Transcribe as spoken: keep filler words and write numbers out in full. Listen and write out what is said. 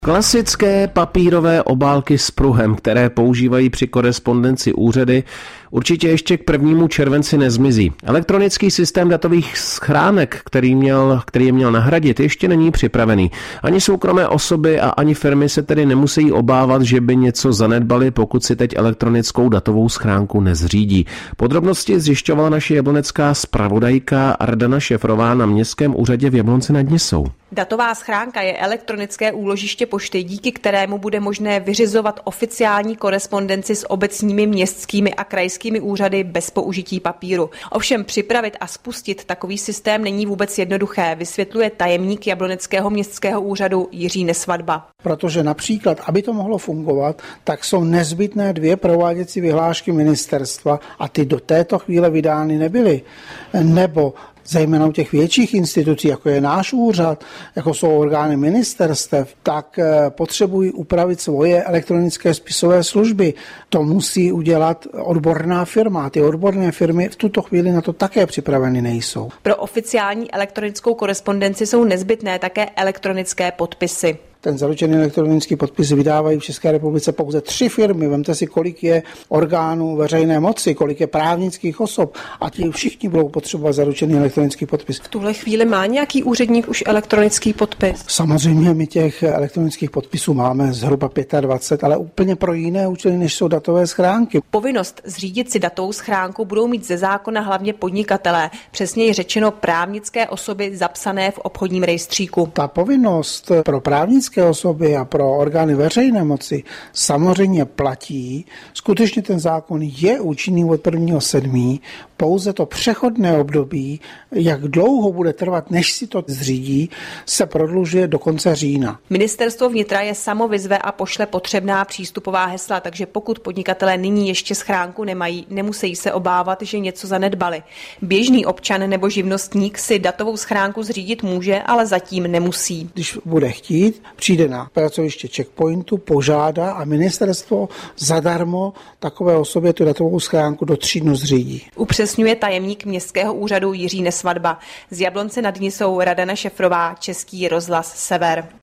Klasické papírové obálky s pruhem, které používají při korespondenci úřady, určitě ještě k prvnímu červenci nezmizí. Elektronický systém datových schránek, který, měl, který je měl nahradit, ještě není připravený. Ani soukromé osoby a ani firmy se tedy nemusí obávat, že by něco zanedbali, pokud si teď elektronickou datovou schránku nezřídí. Podrobnosti zjišťovala naše jablonecká zpravodajka Ardana Šefrová na Městském úřadě v Jablonci nad Nisou. Datová schránka je elektronické úložiště pošty, díky kterému bude možné vyřizovat oficiální korespondenci s obecními, městskými a krajskými úřady bez použití papíru. Ovšem připravit a spustit takový systém není vůbec jednoduché, vysvětluje tajemník Jabloneckého městského úřadu Jiří Nesvadba. Protože například, aby to mohlo fungovat, tak jsou nezbytné dvě prováděcí vyhlášky ministerstva a ty do této chvíle vydány nebyly. Nebo zejména u těch větších institucí, jako je náš úřad, jako jsou orgány ministerstev, tak potřebují upravit svoje elektronické spisové služby. To musí udělat odborná firma. Ty odborné firmy v tuto chvíli na to také připraveny nejsou. Pro oficiální elektronickou korespondenci jsou nezbytné také elektronické podpisy. Ten zaručený elektronický podpis vydávají v České republice pouze tři firmy. Vemte si, kolik je orgánů veřejné moci, kolik je právnických osob a ti všichni budou potřebovat zaručený elektronický podpis. V tuhle chvíli má nějaký úředník už elektronický podpis? Samozřejmě my těch elektronických podpisů máme zhruba dvacet pět, ale úplně pro jiné účely, než jsou datové schránky. Povinnost zřídit si datovou schránku budou mít ze zákona hlavně podnikatelé, přesněji řečeno právnické osoby zapsané v obchodním rejstříku. Ta povinnost pro právnické osoby a pro orgány veřejné moci samozřejmě platí. Skutečně ten zákon je účinný od prvního sedmého Pouze to přechodné období, jak dlouho bude trvat, než si to zřídí, se prodlužuje do konce října. Ministerstvo vnitra je samo vyzve a pošle potřebná přístupová hesla, takže pokud podnikatelé nyní ještě schránku nemají, nemusí se obávat, že něco zanedbali. Běžný občan nebo živnostník si datovou schránku zřídit může, ale zatím nemusí. Když bude chtít, přijde na pracoviště checkpointu, požádá a ministerstvo zadarmo takové osobě tu datovou schránku do tří dnů zřídí. Upřesňuje tajemník Městského úřadu Jiří Nesvadba. Z Jablonce nad Nisou Ardana Šefrová, Český rozhlas Sever.